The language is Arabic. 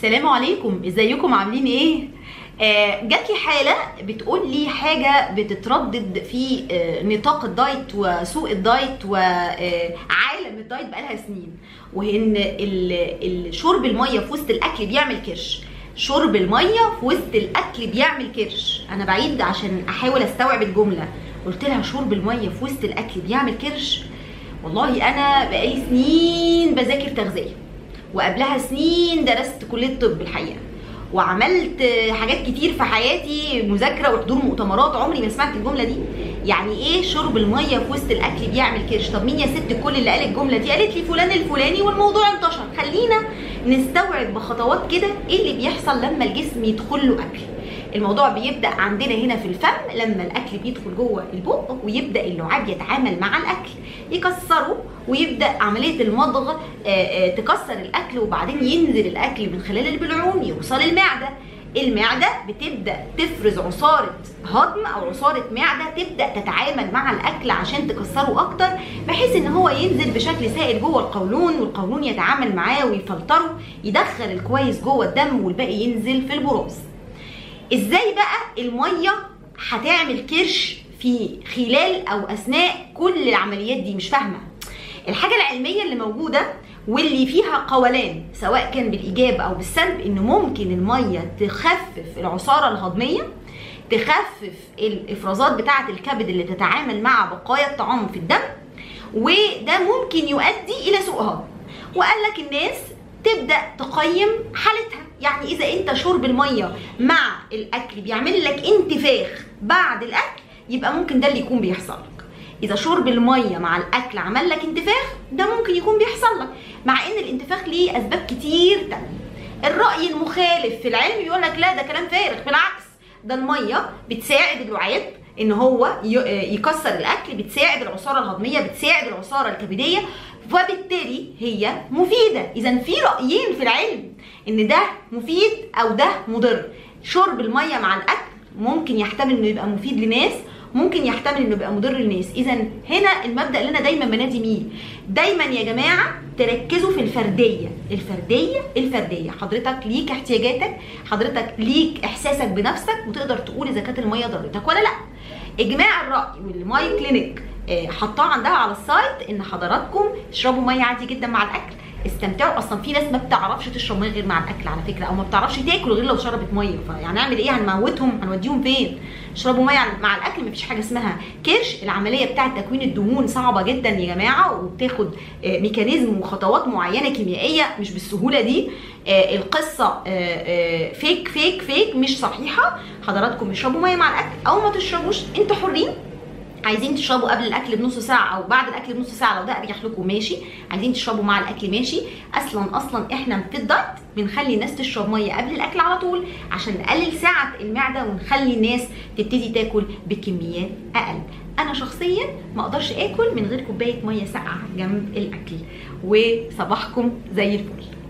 السلام عليكم، ازيكم عاملين ايه؟ جات لي حاله بتقول لي حاجه بتتردد في نطاق الدايت وسوق الدايت وعالم الدايت بقالها سنين، وان شرب الميه في وسط الاكل بيعمل كرش. شرب الميه في وسط الاكل بيعمل كرش. انا بعيد عشان احاول استوعب الجمله. قلت لها شرب الميه في وسط الاكل بيعمل كرش. والله انا بقالي سنين بذاكر تغذيه، وقبلها سنين درست كليه طب الحقيقه، وعملت حاجات كتير في حياتي، مذاكره وحضور مؤتمرات. عمري ما سمعت الجمله دي. يعني ايه شرب الميه في وسط الاكل بيعمل كرش؟ طب مين يا ست كل اللي قال الجمله دي؟ قالت لي فلان الفلاني والموضوع انتشر. خلينا نستوعب بخطوات كده ايه اللي بيحصل لما الجسم يدخل له اكل. الموضوع بيبدا عندنا هنا في الفم، لما الاكل بيدخل جوه البق ويبدا اللعاب يتعامل مع الاكل، يكسره، ويبدا عمليه المضغ تكسر الاكل، وبعدين ينزل الاكل من خلال البلعوم يوصل المعده. المعده بتبدا تفرز عصاره هضم او عصاره معده، تبدا تتعامل مع الاكل عشان تكسره اكتر، بحيث ان هو ينزل بشكل سائل جوه القولون، والقولون يتعامل معاه ويفلتره، يدخل الكويس جوه الدم، والباقي ينزل في البراز. ازاي بقى الميه هتعمل كرش في خلال او اثناء كل العمليات دي؟ مش فاهمه. الحاجه العلميه اللي موجوده واللي فيها قولان سواء كان بالايجاب او بالسلب، ان ممكن الميه تخفف العصاره الهضميه، تخفف الافرازات بتاعه الكبد اللي تتعامل مع بقايا الطعام في الدم، وده ممكن يؤدي الى سوء هضم. وقال لك الناس تبدا تقيم حالتها. يعني اذا انت شرب الميه مع الاكل بيعمل لك انتفاخ بعد الاكل، يبقى ممكن ده اللي يكون بيحصل لك. اذا شرب الميه مع الاكل عمل لك انتفاخ، ده ممكن يكون بيحصل لك، مع ان الانتفاخ ليه اسباب كتير تانية. الراي المخالف في العلم يقول لك لا، ده كلام فارغ، بالعكس، ده الميه بتساعد اللعاب ان هو يكسر الاكل، بتساعد العصاره الهضميه، بتساعد العصاره الكبديه، وبالتالي هي مفيده. اذا في رايين في العلم، ان ده مفيد او ده مضر. شرب الميه مع الاكل ممكن يحتمل انه يبقى مفيد لناس، ممكن يحتمل انه يبقى مضر للناس. اذا هنا المبدا اللي انا دايما بنادي بيه، دايما يا جماعه تركزوا في الفرديه. الفرديه حضرتك ليك احتياجاتك، حضرتك ليك احساسك بنفسك، وتقدر تقول اذا كانت الميه ضرتك ولا لا. اجماع الراي واللي ماي كلينيك حطاه عندها على السايت ان حضراتكم تشربوا ميه عادي جدا مع الاكل، استمتعوا. اصلا في ناس ما بتعرفش تشرب ميه غير مع الاكل على فكره، او ما بتعرفش تاكل غير لو شربت ميه. فيعني نعمل ايه؟ هنموتهم؟ هنوديهم فين؟ اشربوا ميه مع الاكل. مفيش حاجه اسمها كرش. العمليه بتاعه تكوين الدهون صعبه جدا يا جماعه، وبتاخد ميكانيزم وخطوات معينه كيميائيه، مش بالسهوله دي. القصه فيك فيك فيك، مش صحيحه. حضراتكم اشربوا ميه مع الاكل او ما تشربوش، انتوا حرين. عايزين تشربوا قبل الاكل بنص ساعه او بعد الاكل بنص ساعه لو ده اريح لكم، ماشي. عايزين تشربوا مع الاكل، ماشي. اصلا احنا في الدايت بنخلي الناس تشرب ميه قبل الاكل على طول، عشان نقلل سعه المعده ونخلي الناس تبتدي تاكل بكميات اقل. انا شخصيا ما اقدرش اكل من غير كوبايه ميه ساقعه جنب الاكل. وصباحكم زي الفل.